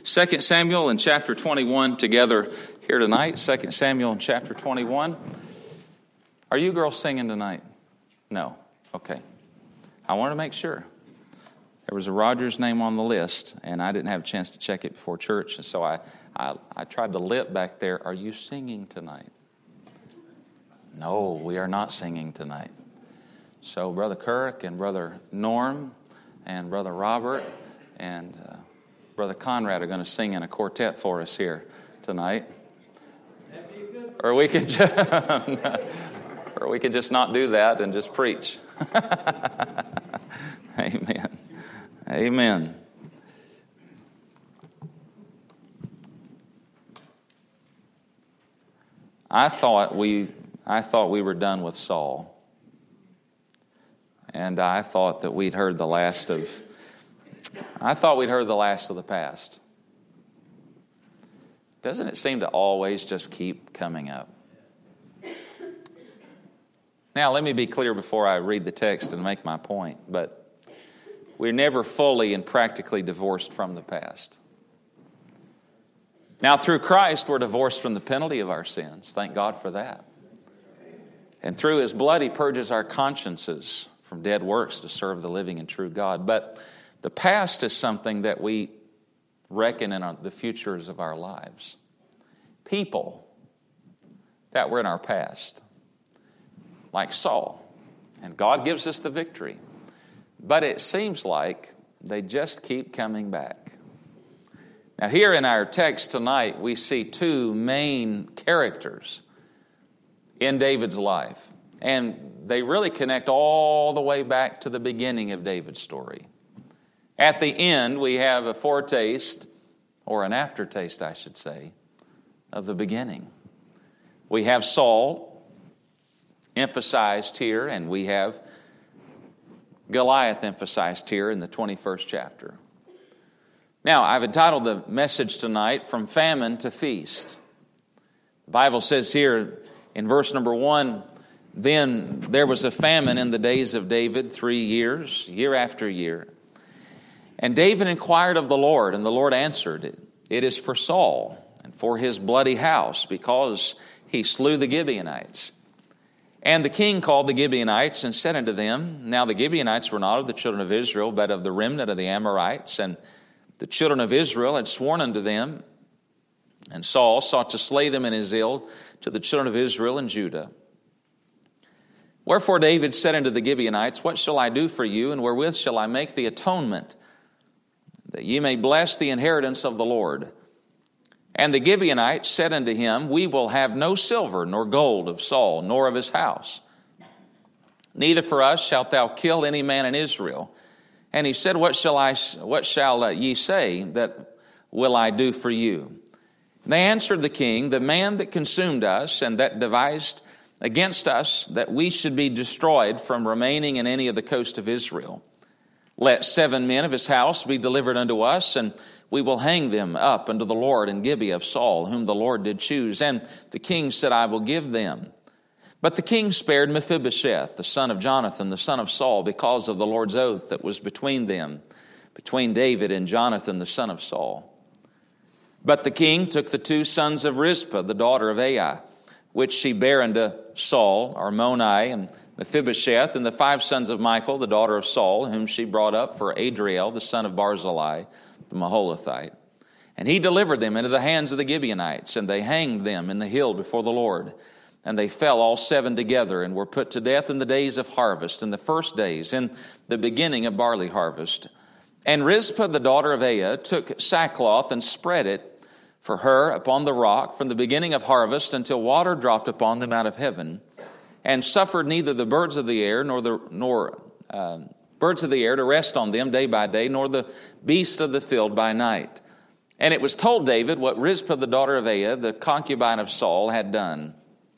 2 Samuel and chapter 21 together here tonight. 2 Samuel and chapter 21. Are you girls singing tonight? No. Okay. I want to make sure. There was a Rogers name on the list, and I didn't have a chance to check it before church, and so I tried to lip back there. Are you singing tonight? No, we are not singing tonight. So Brother Kirk and Brother Norm and Brother Robert and Brother Conrad are going to sing in a quartet for us here tonight. Or we could just not do that and just preach. Amen. Amen. I thought we were done with Saul. And I thought that we'd heard the last of the past. Doesn't it seem to always just keep coming up? Now, let me be clear before I read the text and make my point, but we're never fully and practically divorced from the past. Now, through Christ, we're divorced from the penalty of our sins. Thank God for that. And through His blood, He purges our consciences from dead works to serve the living and true God. But the past is something that we reckon in the futures of our lives. People that were in our past, like Saul. And God gives us the victory. But it seems like they just keep coming back. Now here in our text tonight, we see two main characters in David's life. And they really connect all the way back to the beginning of David's story. At the end, we have a foretaste, or an aftertaste, I should say, of the beginning. We have Saul emphasized here, and we have Goliath emphasized here in the 21st chapter. Now, I've entitled the message tonight, From Famine to Feast. The Bible says here in verse number 1, Then there was a famine in the days of David 3 years, year after year. And David inquired of the Lord, and the Lord answered, It is for Saul and for his bloody house, because he slew the Gibeonites. And the king called the Gibeonites and said unto them, Now the Gibeonites were not of the children of Israel, but of the remnant of the Amorites. And the children of Israel had sworn unto them, and Saul sought to slay them in his zeal to the children of Israel and Judah. Wherefore David said unto the Gibeonites, What shall I do for you, and wherewith shall I make the atonement, that ye may bless the inheritance of the Lord? And the Gibeonites said unto him, We will have no silver nor gold of Saul, nor of his house. Neither for us shalt thou kill any man in Israel. And he said, What shall ye say that will I do for you? And they answered the king, The man that consumed us, and that devised against us that we should be destroyed from remaining in any of the coast of Israel. Let 7 men of his house be delivered unto us, and we will hang them up unto the Lord in Gibeah of Saul, whom the Lord did choose. And the king said, I will give them. But the king spared Mephibosheth, the son of Jonathan, the son of Saul, because of the Lord's oath that was between them, between David and Jonathan, the son of Saul. But the king took the 2 sons of Rizpah, the daughter of Aiah, which she bare unto Saul, Armoni, and Mephibosheth, and the 5 sons of Michal, the daughter of Saul, whom she brought up for Adriel, the son of Barzillai, the Maholathite. And he delivered them into the hands of the Gibeonites, and they hanged them in the hill before the Lord. And they fell all 7 together, and were put to death in the days of harvest, in the first days, in the beginning of barley harvest. And Rizpah, the daughter of Aiah, took sackcloth and spread it for her upon the rock from the beginning of harvest until water dropped upon them out of heaven, and suffered neither the birds of the air birds of the air to rest on them day by day, nor the beasts of the field by night. And it was told David what Rizpah, the daughter of Aiah, the concubine of Saul, had done.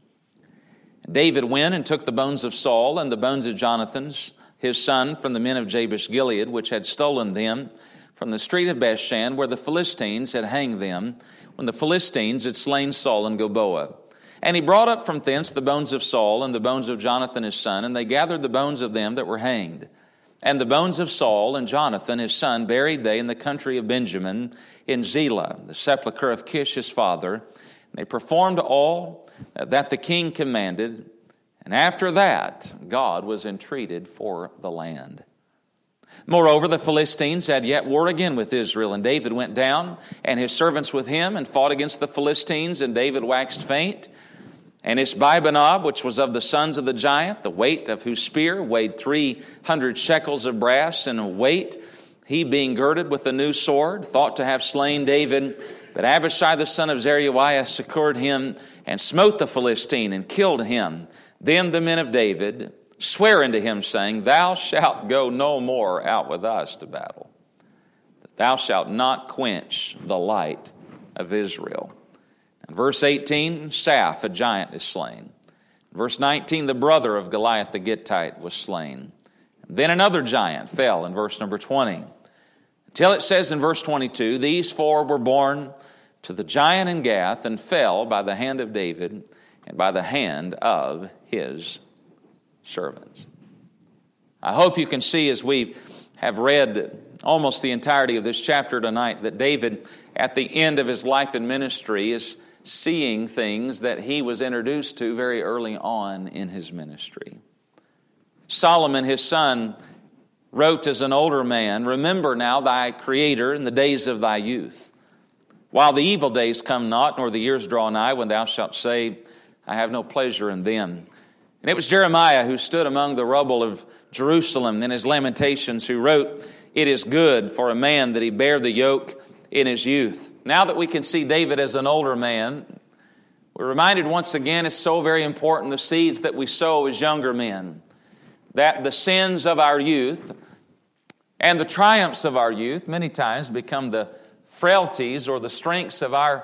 And David went and took the bones of Saul and the bones of Jonathan, his son, from the men of Jabesh Gilead, which had stolen them from the street of Bethshan, where the Philistines had hanged them, when the Philistines had slain Saul and Gilboa. And he brought up from thence the bones of Saul and the bones of Jonathan his son, and they gathered the bones of them that were hanged. And the bones of Saul and Jonathan his son buried they in the country of Benjamin in Zelah, the sepulchre of Kish his father. And they performed all that the king commanded. And after that, God was entreated for the land. Moreover, the Philistines had yet war again with Israel, and David went down, and his servants with him, and fought against the Philistines, and David waxed faint. And Ishbi-benob, which was of the sons of the giant, the weight of whose spear weighed 300 shekels of brass in a weight, he being girded with a new sword, thought to have slain David. But Abishai the son of Zeruiah succored him, and smote the Philistine, and killed him. Then the men of David swear unto him, saying, Thou shalt go no more out with us to battle. Thou shalt not quench the light of Israel. In verse 18, Saph, a giant, is slain. In verse 19, the brother of Goliath the Gittite was slain. And then another giant fell in verse number 20. Until it says in verse 22, These four were born to the giant in Gath, and fell by the hand of David and by the hand of his servants. I hope you can see, as we have read almost the entirety of this chapter tonight, that David, at the end of his life and ministry, is seeing things that he was introduced to very early on in his ministry. Solomon, his son, wrote as an older man, Remember now thy Creator in the days of thy youth, while the evil days come not, nor the years draw nigh, when thou shalt say, I have no pleasure in them. And it was Jeremiah who stood among the rubble of Jerusalem in his Lamentations, who wrote, It is good for a man that he bear the yoke in his youth. Now that we can see David as an older man, we're reminded once again, it's so very important, the seeds that we sow as younger men, that the sins of our youth and the triumphs of our youth many times become the frailties or the strengths of our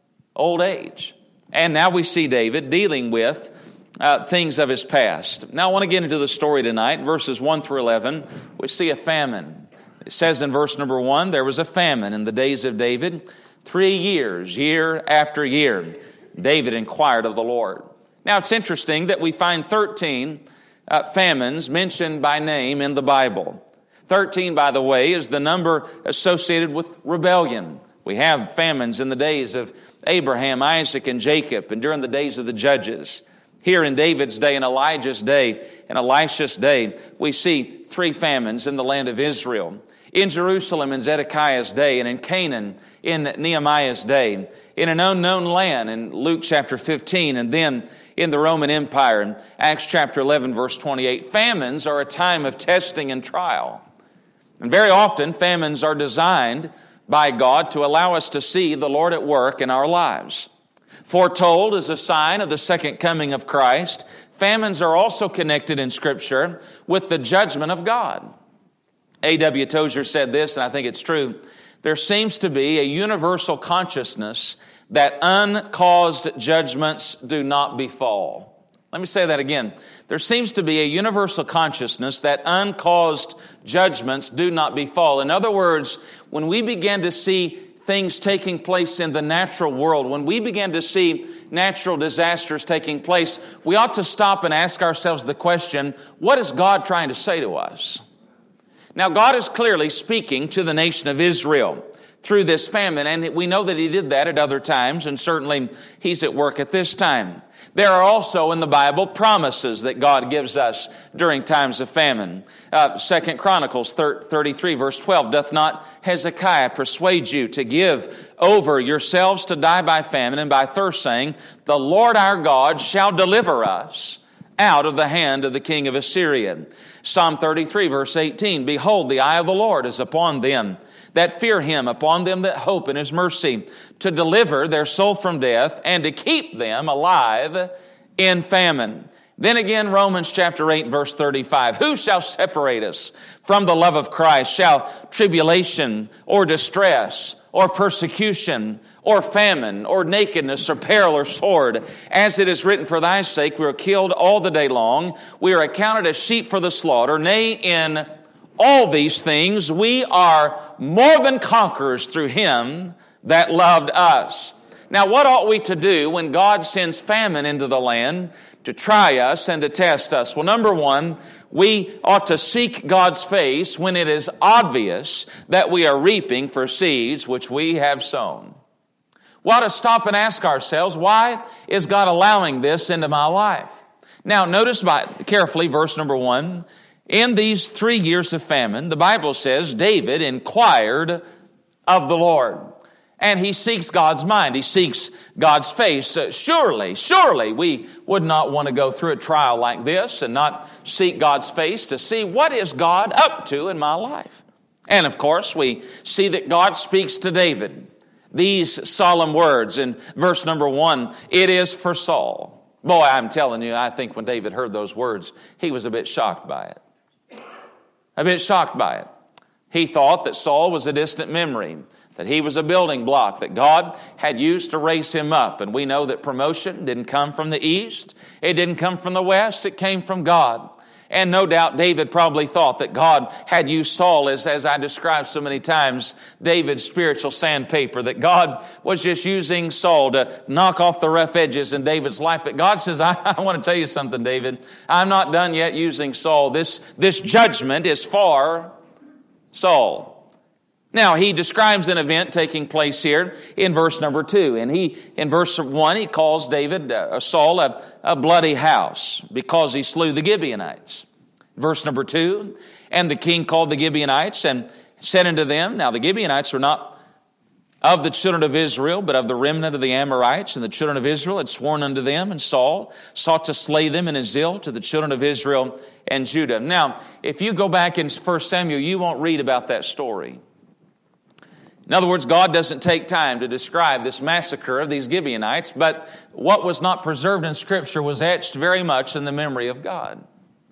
old age. And now we see David dealing with things of his past. Now I want to get into the story tonight. In verses 1 through 11, we see a famine. It says in verse number 1, There was a famine in the days of David, 3 years, year after year. David inquired of the Lord. Now it's interesting that we find 13 famines mentioned by name in the Bible. 13, by the way, is the number associated with rebellion. We have famines in the days of Abraham, Isaac, and Jacob, and during the days of the judges. Here in David's day, and Elijah's day, and Elisha's day, we see 3 famines in the land of Israel. In Jerusalem in Zedekiah's day, and in Canaan in Nehemiah's day, in an unknown land in Luke chapter 15, and then in the Roman Empire in Acts chapter 11, verse 28. Famines are a time of testing and trial. And very often, famines are designed by God to allow us to see the Lord at work in our lives. Foretold as a sign of the second coming of Christ, famines are also connected in Scripture with the judgment of God. A.W. Tozer said this, and I think it's true. There seems to be a universal consciousness that uncaused judgments do not befall. Let me say that again. There seems to be a universal consciousness that uncaused judgments do not befall. In other words, when we begin to see things taking place in the natural world, when we begin to see natural disasters taking place, we ought to stop and ask ourselves the question, what is God trying to say to us? Now, God is clearly speaking to the nation of Israel through this famine, and we know that He did that at other times, and certainly He's at work at this time. There are also in the Bible promises that God gives us during times of famine. 2 Chronicles 33 verse 12, Doth not Hezekiah persuade you to give over yourselves to die by famine and by thirst, saying, The Lord our God shall deliver us out of the hand of the king of Assyria. Psalm 33 verse 18, Behold, the eye of the Lord is upon them that fear Him, upon them that hope in His mercy, to deliver their soul from death and to keep them alive in famine. Then again, Romans chapter 8, verse 35, Who shall separate us from the love of Christ? Shall tribulation or distress or persecution or famine or nakedness or peril or sword? As it is written, For thy sake we are killed all the day long. We are accounted as sheep for the slaughter. Nay, in all these things we are more than conquerors through Him that loved us. Now, what ought we to do when God sends famine into the land to try us and to test us? Well, number one, we ought to seek God's face when it is obvious that we are reaping for seeds which we have sown. We ought to stop and ask ourselves, why is God allowing this into my life? Now, notice carefully verse number 1. In these 3 years of famine, the Bible says, David inquired of the Lord. And he seeks God's mind. He seeks God's face. Surely we would not want to go through a trial like this and not seek God's face to see what is God up to in my life. And of course, we see that God speaks to David these solemn words in verse number 1. It is for Saul. Boy, I'm telling you, I think when David heard those words, he was a bit shocked by it. A bit shocked by it. He thought that Saul was a distant memory, that he was a building block that God had used to raise him up. And we know that promotion didn't come from the east. It didn't come from the west. It came from God. And no doubt David probably thought that God had used Saul as I described so many times, David's spiritual sandpaper, that God was just using Saul to knock off the rough edges in David's life. But God says, I want to tell you something, David. I'm not done yet using Saul. This judgment is for Saul. Now, he describes an event taking place here in verse number 2. And in verse 1, he calls Saul a bloody house because he slew the Gibeonites. Verse number 2, and the king called the Gibeonites and said unto them, now the Gibeonites were not of the children of Israel, but of the remnant of the Amorites. And the children of Israel had sworn unto them, and Saul sought to slay them in his zeal to the children of Israel and Judah. Now, if you go back in 1 Samuel, you won't read about that story. In other words, God doesn't take time to describe this massacre of these Gibeonites, but what was not preserved in Scripture was etched very much in the memory of God.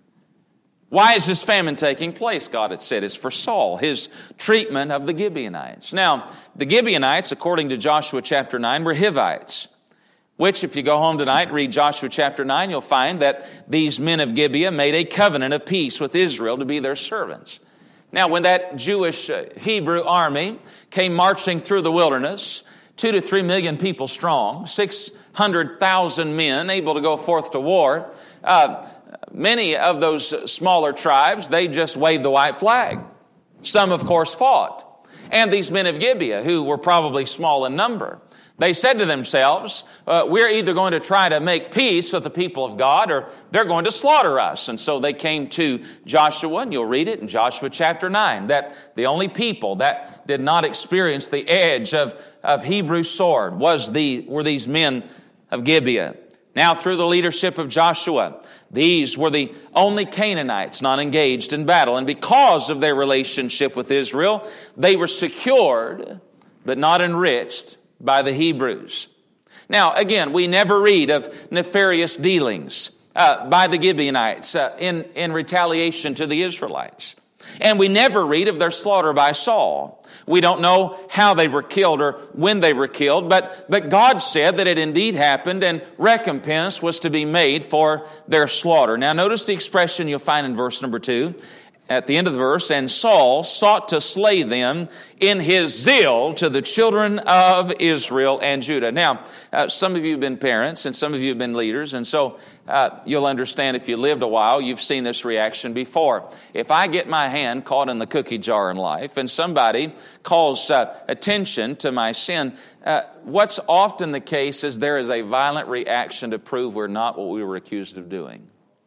Why is this famine taking place? God had said it's for Saul, his treatment of the Gibeonites. Now, the Gibeonites, according to Joshua chapter 9, were Hivites, which if you go home tonight, read Joshua chapter 9, you'll find that these men of Gibeah made a covenant of peace with Israel to be their servants. Now, when that Jewish Hebrew army came marching through the wilderness, 2 to 3 million people strong, 600,000 men able to go forth to war, many of those smaller tribes, they just waved the white flag. Some, of course, fought. And these men of Gibeah, who were probably small in number, they said to themselves, we're either going to try to make peace with the people of God or they're going to slaughter us. And so they came to Joshua, and you'll read it in Joshua chapter 9, that the only people that did not experience the edge of Hebrew sword were these men of Gibeah. Now, through the leadership of Joshua, these were the only Canaanites not engaged in battle. And because of their relationship with Israel, they were secured but not enriched by the Hebrews. Now, again, we never read of nefarious dealings by the Gibeonites in retaliation to the Israelites. And we never read of their slaughter by Saul. We don't know how they were killed or when they were killed, but God said that it indeed happened and recompense was to be made for their slaughter. Now, notice the expression you'll find in verse number 2. At the end of the verse, and Saul sought to slay them in his zeal to the children of Israel and Judah. Now, some of you have been parents and some of you have been leaders, and so you'll understand if you lived a while, you've seen this reaction before. If I get my hand caught in the cookie jar in life and somebody calls attention to my sin, what's often the case is there is a violent reaction to prove we're not what we were accused of doing.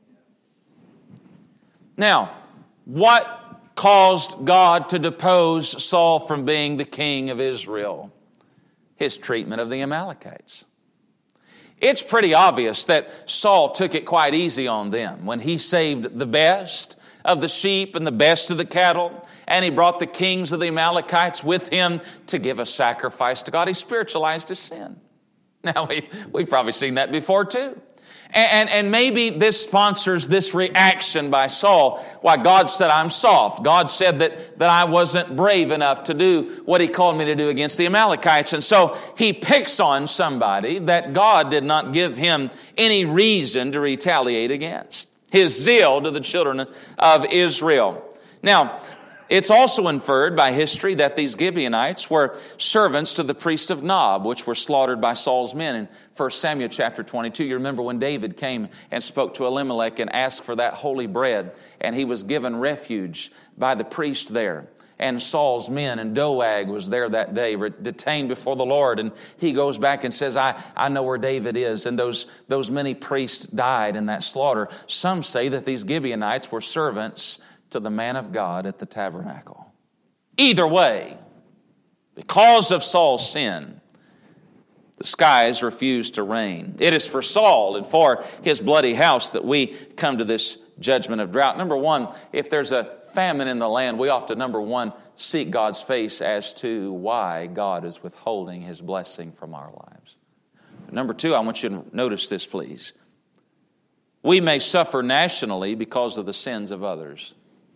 Now, what caused God to depose Saul from being the king of Israel? His treatment of the Amalekites. It's pretty obvious that Saul took it quite easy on them when he saved the best of the sheep and the best of the cattle, and he brought the kings of the Amalekites with him to give a sacrifice to God. He spiritualized his sin. Now, we've probably seen that before too. And maybe this sponsors this reaction by Saul. Why, God said I'm soft. God said that I wasn't brave enough to do what he called me to do against the Amalekites. And so he picks on somebody that God did not give him any reason to retaliate against. His zeal to the children of Israel. Now, it's also inferred by history that these Gibeonites were servants to the priest of Nob, which were slaughtered by Saul's men in 1 Samuel chapter 22. You remember when David came and spoke to Elimelech and asked for that holy bread, and he was given refuge by the priest there. And Saul's men, and Doeg was there that day, detained before the Lord. And he goes back and says, I know where David is. And those many priests died in that slaughter. Some say that these Gibeonites were servants to the man of God at the tabernacle. Either way, because of Saul's sin, the skies refused to rain. It is for Saul and for his bloody house that we come to this judgment of drought. Number one, if there's a famine in the land, we ought to, number one, seek God's face as to why God is withholding His blessing from our lives. Number two, I want you to notice this, please. We may suffer nationally because of the sins of others.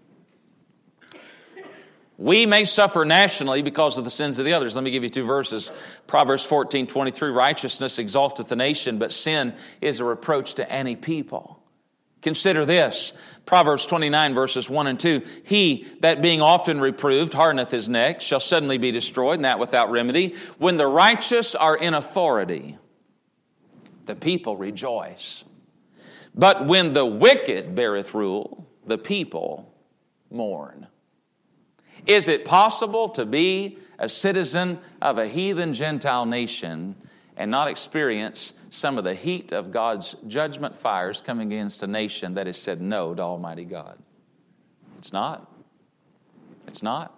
We may suffer nationally because of the sins of the others. Let me give you two verses. Proverbs 14:23, righteousness exalteth the nation, but sin is a reproach to any people. Consider this, Proverbs 29 verses 1 and 2. He that being often reproved hardeneth his neck shall suddenly be destroyed, and that without remedy. When the righteous are in authority, the people rejoice. But when the wicked beareth rule, the people mourn. Is it possible to be a citizen of a heathen Gentile nation and not experience some of the heat of God's judgment fires coming against a nation that has said no to Almighty God? It's not. It's not.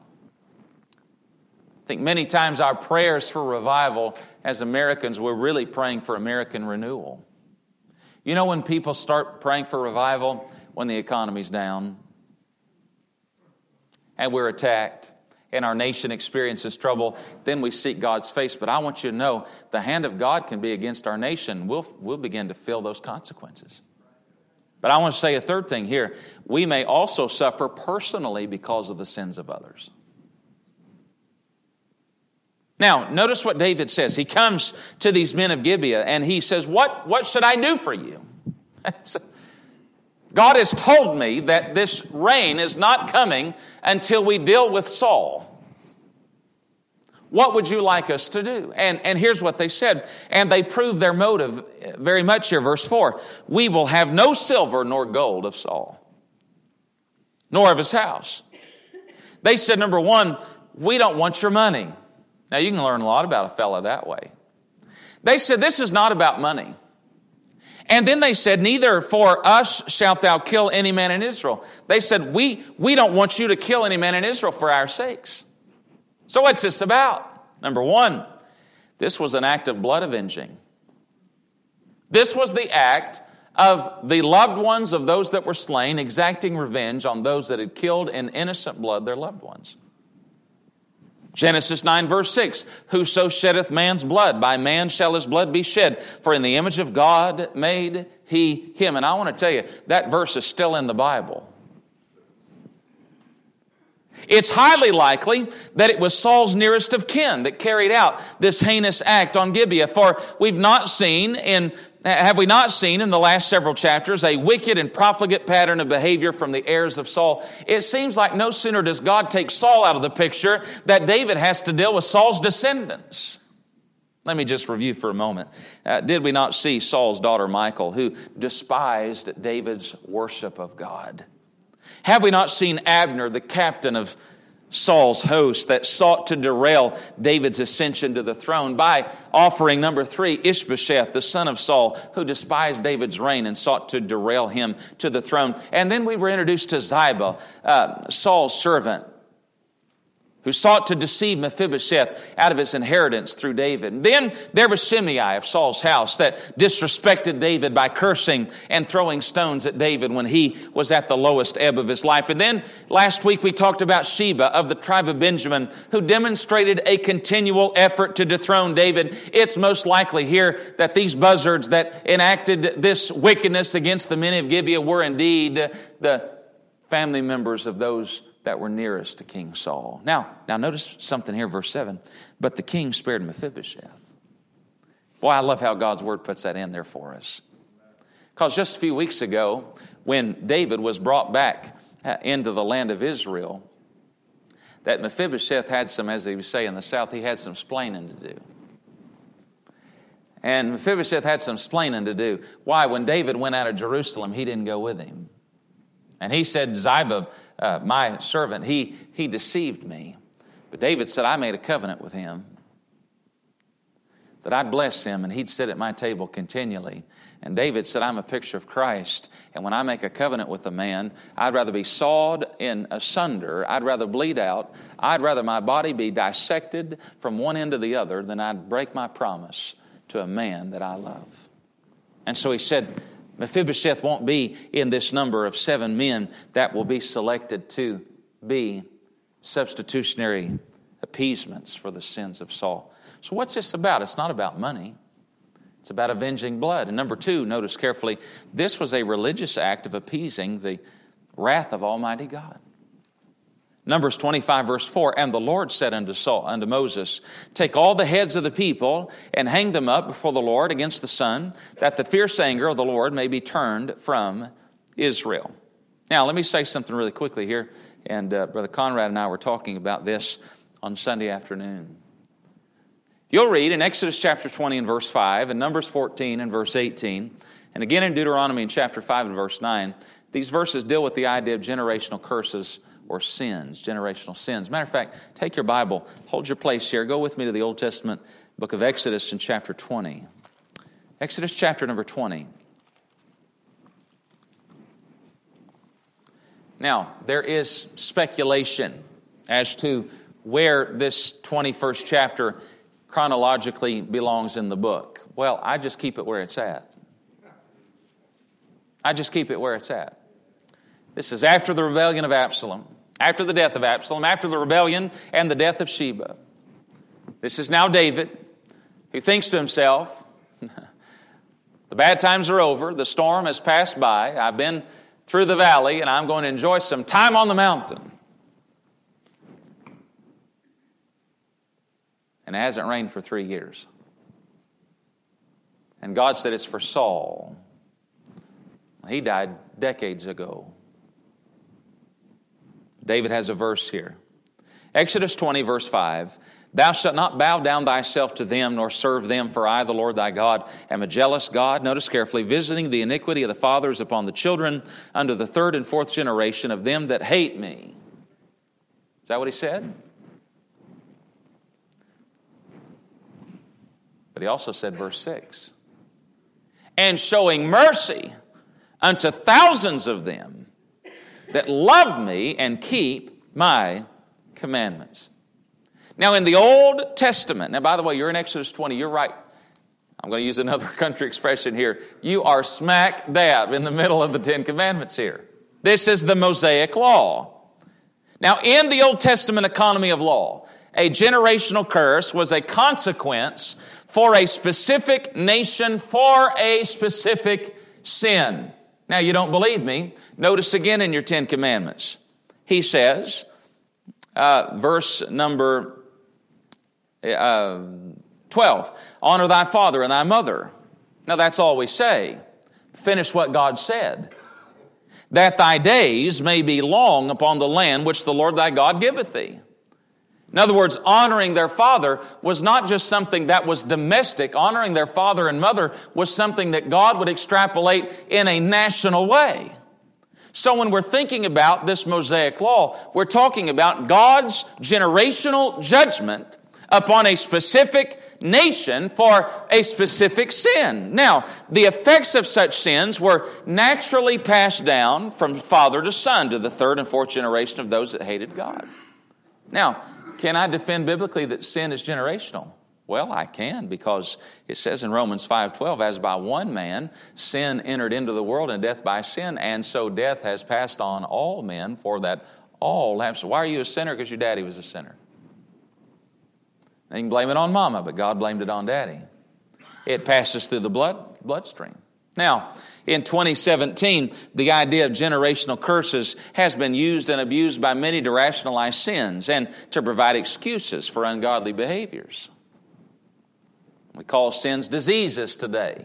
I think many times our prayers for revival as Americans, we're really praying for American renewal. You know when people start praying for revival? When the economy's down and we're attacked and our nation experiences trouble, then we seek God's face. But I want you to know, the hand of God can be against our nation. We'll begin to feel those consequences. But I want to say a third thing here. We may also suffer personally because of the sins of others. Now, notice what David says. He comes to these men of Gibeah and he says, What should I do for you? God has told me that this rain is not coming until we deal with Saul. What would you like us to do? And here's what they said. And they proved their motive very much here. Verse 4. We will have no silver nor gold of Saul, nor of his house. They said, number one, we don't want your money. Now you can learn a lot about a fellow that way. They said, this is not about money. And then they said, neither for us shalt thou kill any man in Israel. They said, we don't want you to kill any man in Israel for our sakes. So what's this about? Number one, this was an act of blood avenging. This was the act of the loved ones of those that were slain, exacting revenge on those that had killed in innocent blood their loved ones. Genesis 9 verse 6, whoso sheddeth man's blood, by man shall his blood be shed, for in the image of God made he him. And I want to tell you, that verse is still in the Bible. It's highly likely that it was Saul's nearest of kin that carried out this heinous act on Gibeah. For have we not seen in the last several chapters a wicked and profligate pattern of behavior from the heirs of Saul? It seems like no sooner does God take Saul out of the picture that David has to deal with Saul's descendants. Let me just review for a moment. Did we not see Saul's daughter Michal, who despised David's worship of God? Have we not seen Abner, the captain of Saul's host, that sought to derail David's ascension to the throne by offering, number 3, Ishbosheth, the son of Saul, who despised David's reign and sought to derail him to the throne. And then we were introduced to Ziba, Saul's servant, who sought to deceive Mephibosheth out of his inheritance through David. And then there was Shimei of Saul's house that disrespected David by cursing and throwing stones at David when he was at the lowest ebb of his life. And then last week we talked about Sheba of the tribe of Benjamin, who demonstrated a continual effort to dethrone David. It's most likely here that these buzzards that enacted this wickedness against the men of Gibeah were indeed the family members of those that were nearest to King Saul. Now notice something here, verse 7. But the king spared Mephibosheth. Boy, I love how God's word puts that in there for us. Because just a few weeks ago, when David was brought back into the land of Israel, that Mephibosheth had some, as they would say in the South, he had some splaining to do. And Mephibosheth had some splaining to do. Why? When David went out of Jerusalem, he didn't go with him. And he said, Ziba, my servant, he deceived me. But David said, I made a covenant with him that I'd bless him and he'd sit at my table continually. And David said, I'm a picture of Christ. And when I make a covenant with a man, I'd rather be sawed in asunder. I'd rather bleed out. I'd rather my body be dissected from one end to the other than I'd break my promise to a man that I love. And so he said, Mephibosheth won't be in this number of 7 men that will be selected to be substitutionary appeasements for the sins of Saul. So what's this about? It's not about money. It's about avenging blood. And number 2, notice carefully, this was a religious act of appeasing the wrath of Almighty God. Numbers 25, verse 4, and the Lord said unto Moses, take all the heads of the people and hang them up before the Lord against the sun, that the fierce anger of the Lord may be turned from Israel. Now, let me say something really quickly here. And Brother Conrad and I were talking about this on Sunday afternoon. You'll read in Exodus chapter 20 and verse 5, and Numbers 14 and verse 18, and again in Deuteronomy in chapter 5 and verse 9, these verses deal with the idea of generational curses or sins, generational sins. Matter of fact, take your Bible, hold your place here, go with me to the Old Testament book of Exodus in chapter 20. Exodus chapter number 20. Now, there is speculation as to where this 21st chapter chronologically belongs in the book. Well, I just keep it where it's at. I just keep it where it's at. This is after the rebellion of Absalom, after the death of Absalom, after the rebellion and the death of Sheba. This is now David, who thinks to himself, the bad times are over, the storm has passed by, I've been through the valley, and I'm going to enjoy some time on the mountain. And it hasn't rained for 3 years. And God said it's for Saul. He died decades ago. David has a verse here. Exodus 20, verse 5. Thou shalt not bow down thyself to them, nor serve them, for I, the Lord thy God, am a jealous God. Notice carefully, visiting the iniquity of the fathers upon the children, unto the 3rd and 4th generation of them that hate me. Is that what he said? But he also said, verse 6, and showing mercy unto thousands of them that love me and keep my commandments. Now, in the Old Testament, now, by the way, you're in Exodus 20, you're right. I'm going to use another country expression here. You are smack dab in the middle of the 10 Commandments here. This is the Mosaic Law. Now, in the Old Testament economy of law, a generational curse was a consequence for a specific nation, for a specific sin. Now, you don't believe me. Notice again in your 10 Commandments. He says, verse number 12, honor thy father and thy mother. Now, that's all we say. Finish what God said. That thy days may be long upon the land which the Lord thy God giveth thee. In other words, honoring their father was not just something that was domestic. Honoring their father and mother was something that God would extrapolate in a national way. So when we're thinking about this Mosaic Law, we're talking about God's generational judgment upon a specific nation for a specific sin. Now, the effects of such sins were naturally passed down from father to son to the 3rd and 4th generation of those that hated God. Now, can I defend biblically that sin is generational? Well, I can, because it says in Romans 5:12, as by one man sin entered into the world, and death by sin, and so death has passed on all men, for that all have. So why are you a sinner? Because your daddy was a sinner. And you can blame it on mama, but God blamed it on daddy. It passes through the bloodstream. Now, in 2017, the idea of generational curses has been used and abused by many to rationalize sins and to provide excuses for ungodly behaviors. We call sins diseases today.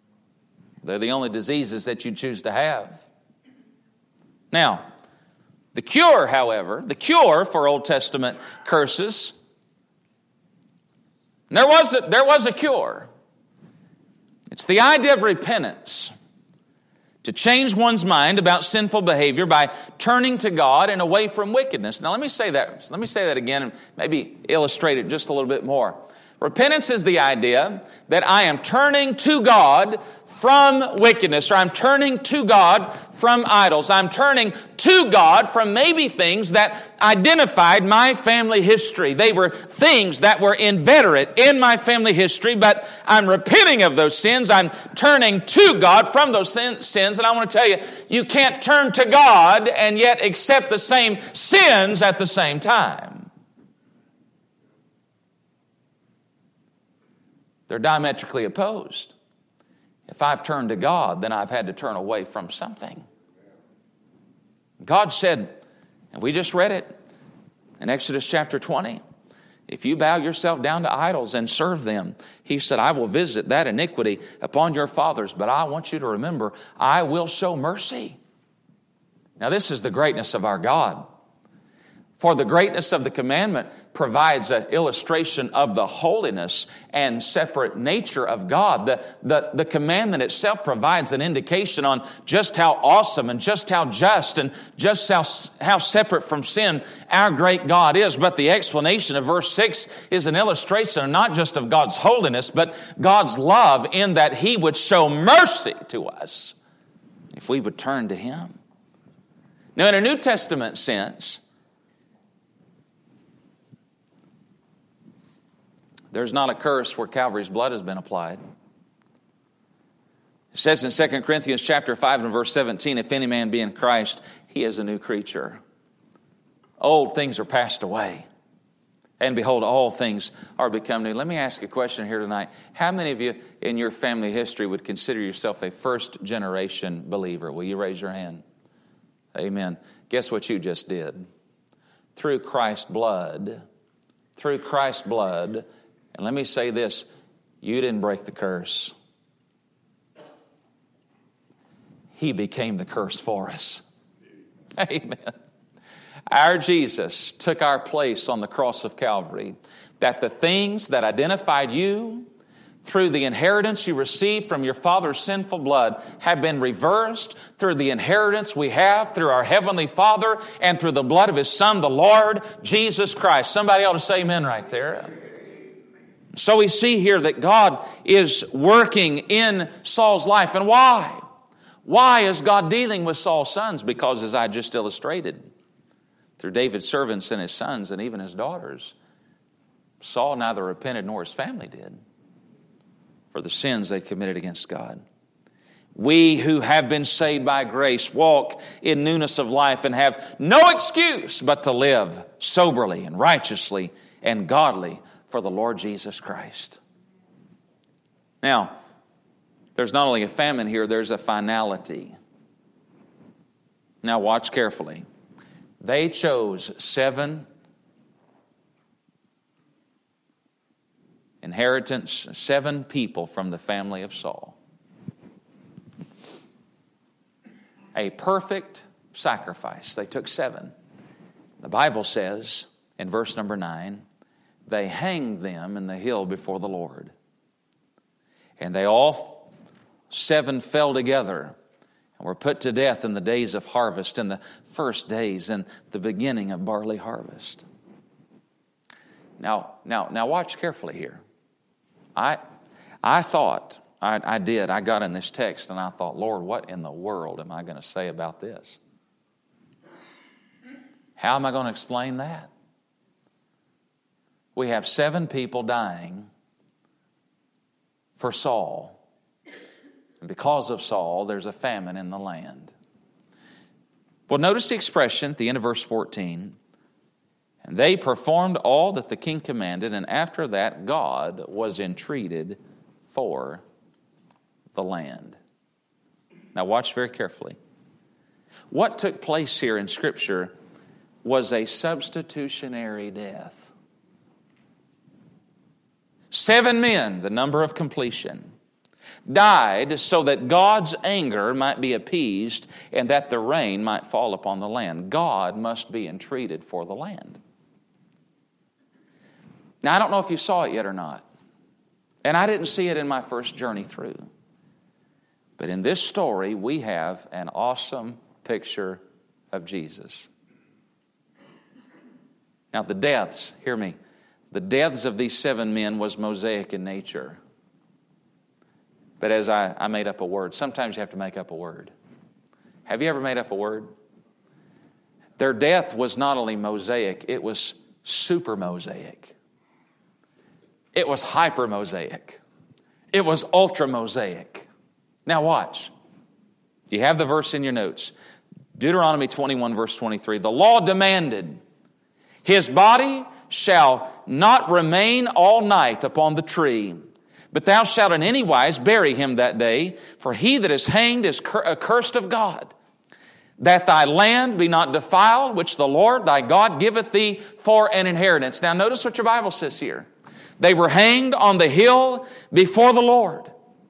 They're the only diseases that you choose to have. Now, The cure, however, the cure for Old Testament curses, and there was a cure. It's the idea of repentance. To change one's mind about sinful behavior by turning to God and away from wickedness. Now let me say that again and maybe illustrate it just a little bit more. Repentance is the idea that I am turning to God from wickedness, or I'm turning to God from idols. I'm turning to God from maybe things that identified my family history. They were things that were inveterate in my family history, but I'm repenting of those sins. I'm turning to God from those sins, and I want to tell you, you can't turn to God and yet accept the same sins at the same time. They're diametrically opposed. If I've turned to God, then I've had to turn away from something. God said, and we just read it in Exodus chapter 20, if you bow yourself down to idols and serve them, He said, I will visit that iniquity upon your fathers, but I want you to remember, I will show mercy. Now this is the greatness of our God. For the greatness of the commandment provides an illustration of the holiness and separate nature of God. The commandment itself provides an indication on just how awesome and just how just and just how separate from sin our great God is. But the explanation of verse 6 is an illustration not just of God's holiness, but God's love in that He would show mercy to us if we would turn to Him. Now, in a New Testament sense, there's not a curse where Calvary's blood has been applied. It says in 2 Corinthians chapter 5 and verse 17, if any man be in Christ, he is a new creature. Old things are passed away. And behold, all things are become new. Let me ask a question here tonight. How many of you in your family history would consider yourself a first generation believer? Will you raise your hand? Amen. Guess what you just did? Through Christ's blood, and let me say this, you didn't break the curse. He became the curse for us. Amen. Our Jesus took our place on the cross of Calvary, that the things that identified you through the inheritance you received from your father's sinful blood have been reversed through the inheritance we have through our Heavenly Father and through the blood of His Son, the Lord Jesus Christ. Somebody ought to say amen right there. So we see here that God is working in Saul's life. And why? Why is God dealing with Saul's sons? Because as I just illustrated, through David's servants and his sons and even his daughters, Saul neither repented nor his family did for the sins they committed against God. We who have been saved by grace walk in newness of life and have no excuse but to live soberly and righteously and godly for the Lord Jesus Christ. Now, there's not only a famine here, there's a finality. Now watch carefully. They chose 7 inheritance, 7 people from the family of Saul. A perfect sacrifice. They took 7. The Bible says in verse number 9, they hanged them in the hill before the Lord. And they all 7 fell together and were put to death in the days of harvest, in the first days and the beginning of barley harvest. Now watch carefully here. I got in this text and I thought, Lord, what in the world am I going to say about this? How am I going to explain that? We have 7 people dying for Saul. And because of Saul, there's a famine in the land. Well, notice the expression at the end of verse 14. And they performed all that the king commanded, and after that God was entreated for the land. Now watch very carefully. What took place here in Scripture was a substitutionary death. 7 men, the number of completion. died so that God's anger might be appeased and that the rain might fall upon the land. God must be entreated for the land. Now, I don't know if you saw it yet or not. And I didn't see it in my first journey through. But in this story, we have an awesome picture of Jesus. Now, the deaths, hear me, the deaths of these 7 men was Mosaic in nature. But as I made up a word, sometimes you have to make up a word. Have you ever made up a word? Their death was not only Mosaic, it was super Mosaic. It was hyper Mosaic. It was ultra Mosaic. Now watch. You have the verse in your notes. Deuteronomy 21 verse 23. The law demanded, his body shall not remain all night upon the tree, but thou shalt in any wise bury him that day, for he that is hanged is accursed of God. That thy land be not defiled, which the Lord thy God giveth thee for an inheritance. Now notice what your Bible says here. They were hanged on the hill before the Lord.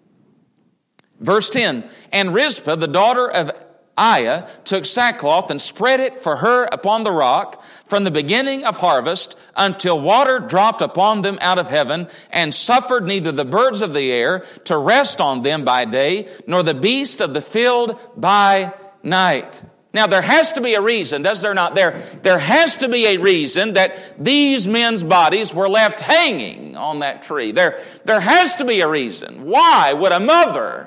Verse 10, and Rizpah, the daughter of Aiah, took sackcloth and spread it for her upon the rock from the beginning of harvest until water dropped upon them out of heaven, and suffered neither the birds of the air to rest on them by day, nor the beast of the field by night. Now, there has to be a reason, does there not? There has to be a reason that these men's bodies were left hanging on that tree. There has to be a reason. Why would a mother,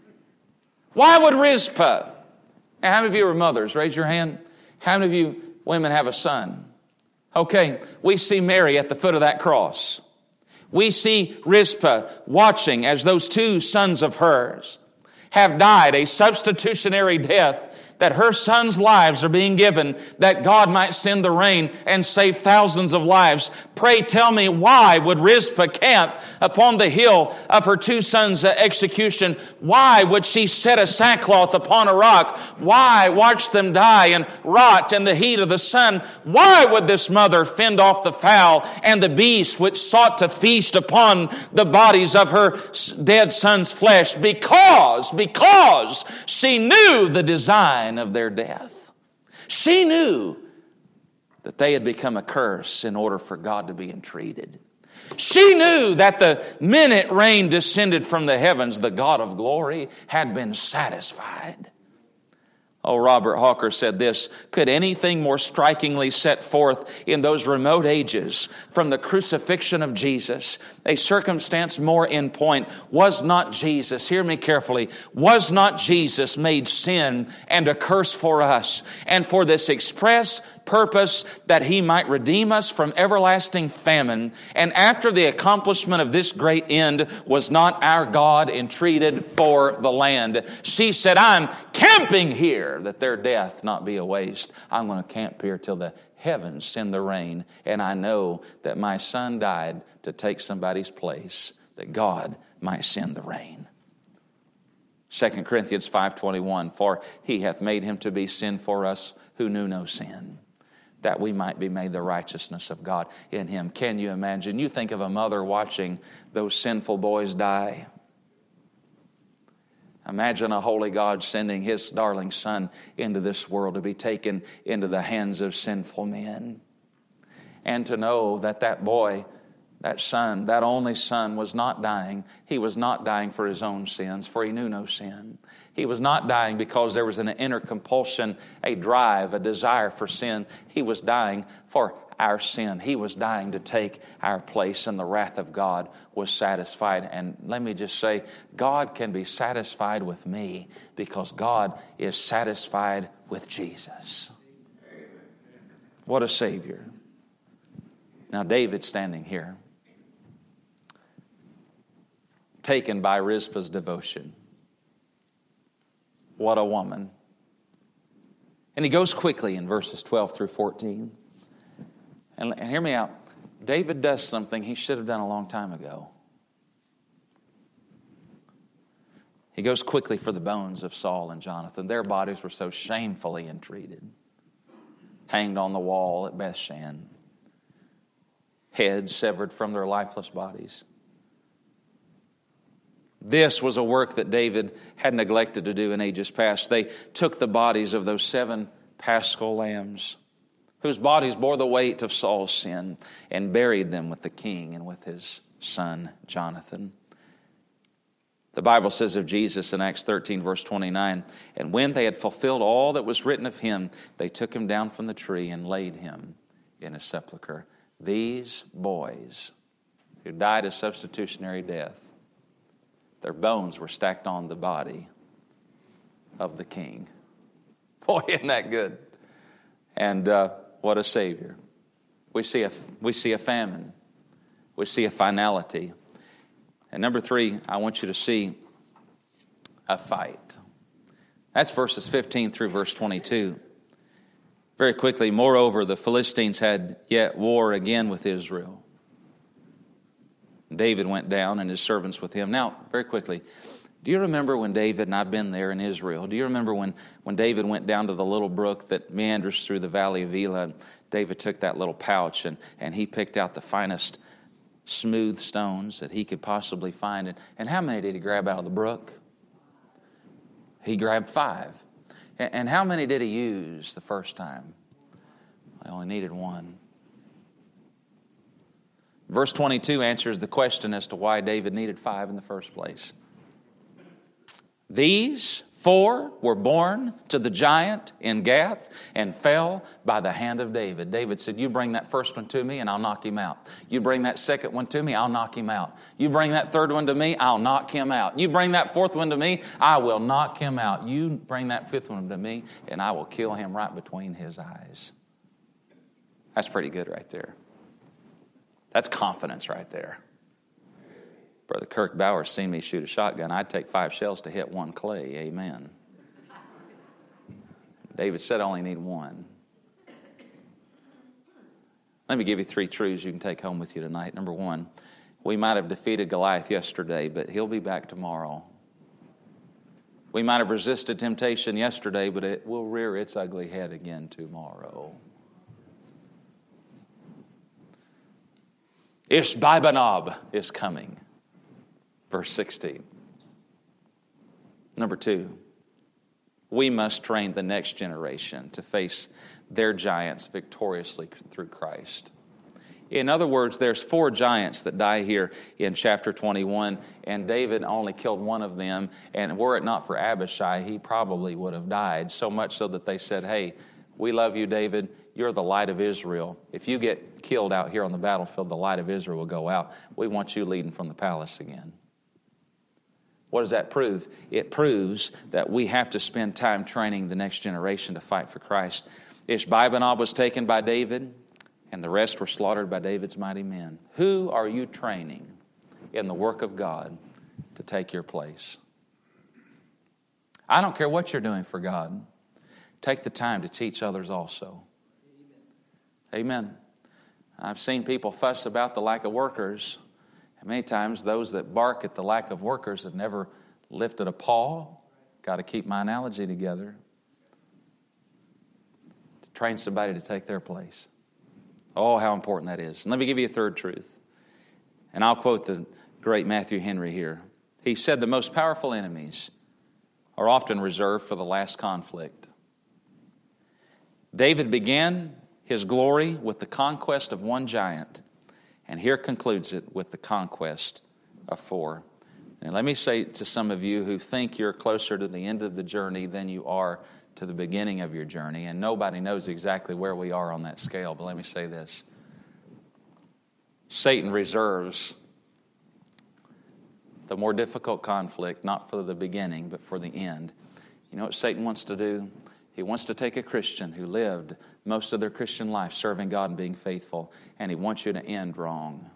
why would Rizpah? Now, how many of you are mothers? Raise your hand. How many of you women have a son? Okay, we see Mary at the foot of that cross. We see Rizpah watching as those 2 sons of hers have died a substitutionary death, that her sons' lives are being given, that God might send the rain and save thousands of lives. Pray tell me, why would Rizpah camp upon the hill of her 2 sons' execution? Why would she set a sackcloth upon a rock? Why watch them die and rot in the heat of the sun? Why would this mother fend off the fowl and the beast which sought to feast upon the bodies of her dead son's flesh? Because she knew the design of their death. She knew that they had become a curse in order for God to be entreated. She knew that the minute rain descended from the heavens, the God of glory had been satisfied. Oh, Robert Hawker said this, could anything more strikingly set forth in those remote ages from the crucifixion of Jesus, a circumstance more in point? Was not Jesus, hear me carefully, was not Jesus made sin and a curse for us, and for this express purpose that he might redeem us from everlasting famine? And after the accomplishment of this great end, was not our God entreated for the land? She said, I'm camping here, that their death not be a waste. I'm going to camp here till the heavens send the rain. And I know that my son died to take somebody's place, that God might send the rain. 2 Corinthians 5:21, for he hath made him to be sin for us who knew no sin, that we might be made the righteousness of God in him. Can you imagine? You think of a mother watching those sinful boys die. Imagine a holy God sending his darling son into this world to be taken into the hands of sinful men. And to know that that boy, that son, that only son was not dying. He was not dying for his own sins, for he knew no sin. He was not dying because there was an inner compulsion, a drive, a desire for sin. He was dying for our sin. He was dying to take our place, and the wrath of God was satisfied. And let me just say, God can be satisfied with me because God is satisfied with Jesus. What a Savior. Now David's standing here, taken by Rizpah's devotion. What a woman. And he goes quickly in verses 12 through 14. And hear me out. David does something he should have done a long time ago. He goes quickly for the bones of Saul and Jonathan. Their bodies were so shamefully entreated. Hanged on the wall at Bethshan. Heads severed from their lifeless bodies. This was a work that David had neglected to do in ages past. They took the bodies of those 7 paschal lambs, whose bodies bore the weight of Saul's sin, and buried them with the king and with his son Jonathan. The Bible says of Jesus in Acts 13, verse 29, "And when they had fulfilled all that was written of him, they took him down from the tree and laid him in a sepulchre." These boys who died a substitutionary death, their bones were stacked on the body of the king. Boy, isn't that good? And what a Savior. We see a famine. We see a finality. And number 3, I want you to see a fight. That's verses 15 through verse 22. Very quickly, moreover, the Philistines had yet war again with Israel. David went down and his servants with him. Now, very quickly, do you remember when David, and I've been there in Israel, do you remember when David went down to the little brook that meanders through the valley of Elah? David took that little pouch and he picked out the finest smooth stones that he could possibly find. And how many did he grab out of the brook? He grabbed 5. And how many did he use the first time? I only needed 1. Verse 22 answers the question as to why David needed 5 in the first place. These 4 were born to the giant in Gath and fell by the hand of David. David said, "You bring that first one to me and I'll knock him out. You bring that second one to me, I'll knock him out. You bring that third one to me, I'll knock him out. You bring that fourth one to me, I will knock him out. You bring that fifth one to me and I will kill him right between his eyes." That's pretty good right there. That's confidence right there. Brother Kirk Bauer's seen me shoot a shotgun. I'd take 5 shells to hit 1 clay. Amen. David said I only need 1. Let me give you 3 truths you can take home with you tonight. Number 1, we might have defeated Goliath yesterday, but he'll be back tomorrow. We might have resisted temptation yesterday, but it will rear its ugly head again tomorrow. Ishbi-benob is coming. Verse 16. Number 2, we must train the next generation to face their giants victoriously through Christ. In other words, there's 4 giants that die here in chapter 21, and David only killed 1 of them, and were it not for Abishai, he probably would have died, so much so that they said, "Hey, we love you, David. You're the light of Israel. If you get killed out here on the battlefield, the light of Israel will go out. We want you leading from the palace again." What does that prove? It proves that we have to spend time training the next generation to fight for Christ. Ishbi-benob was taken by David, and the rest were slaughtered by David's mighty men. Who are you training in the work of God to take your place? I don't care what you're doing for God. Take the time to teach others also. Amen. I've seen people fuss about the lack of workers. And many times those that bark at the lack of workers have never lifted a paw. Got to keep my analogy together. To train somebody to take their place. Oh, how important that is. And let me give you a third truth. And I'll quote the great Matthew Henry here. He said, "The most powerful enemies are often reserved for the last conflict." David began his glory with the conquest of 1 giant. And here concludes it with the conquest of 4. And let me say to some of you who think you're closer to the end of the journey than you are to the beginning of your journey, and nobody knows exactly where we are on that scale, but let me say this. Satan reserves the more difficult conflict, not for the beginning, but for the end. You know what Satan wants to do? He wants to take a Christian who lived most of their Christian life serving God and being faithful, and he wants you to end wrong.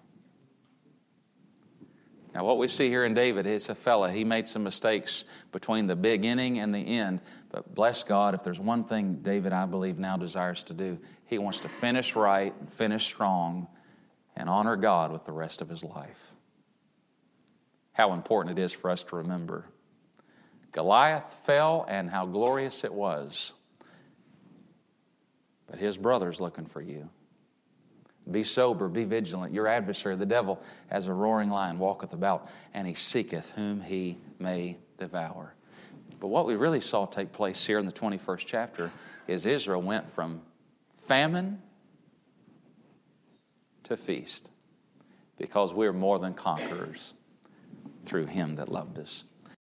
Now, what we see here in David is a fella. He made some mistakes between the beginning and the end, but bless God, if there's one thing David, I believe, now desires to do, he wants to finish right and finish strong and honor God with the rest of his life. How important it is for us to remember. Goliath fell, and how glorious it was. But his brother's looking for you. Be sober, be vigilant. Your adversary, the devil, as a roaring lion, walketh about, and he seeketh whom he may devour. But what we really saw take place here in the 21st chapter is Israel went from famine to feast, because we are more than conquerors through him that loved us.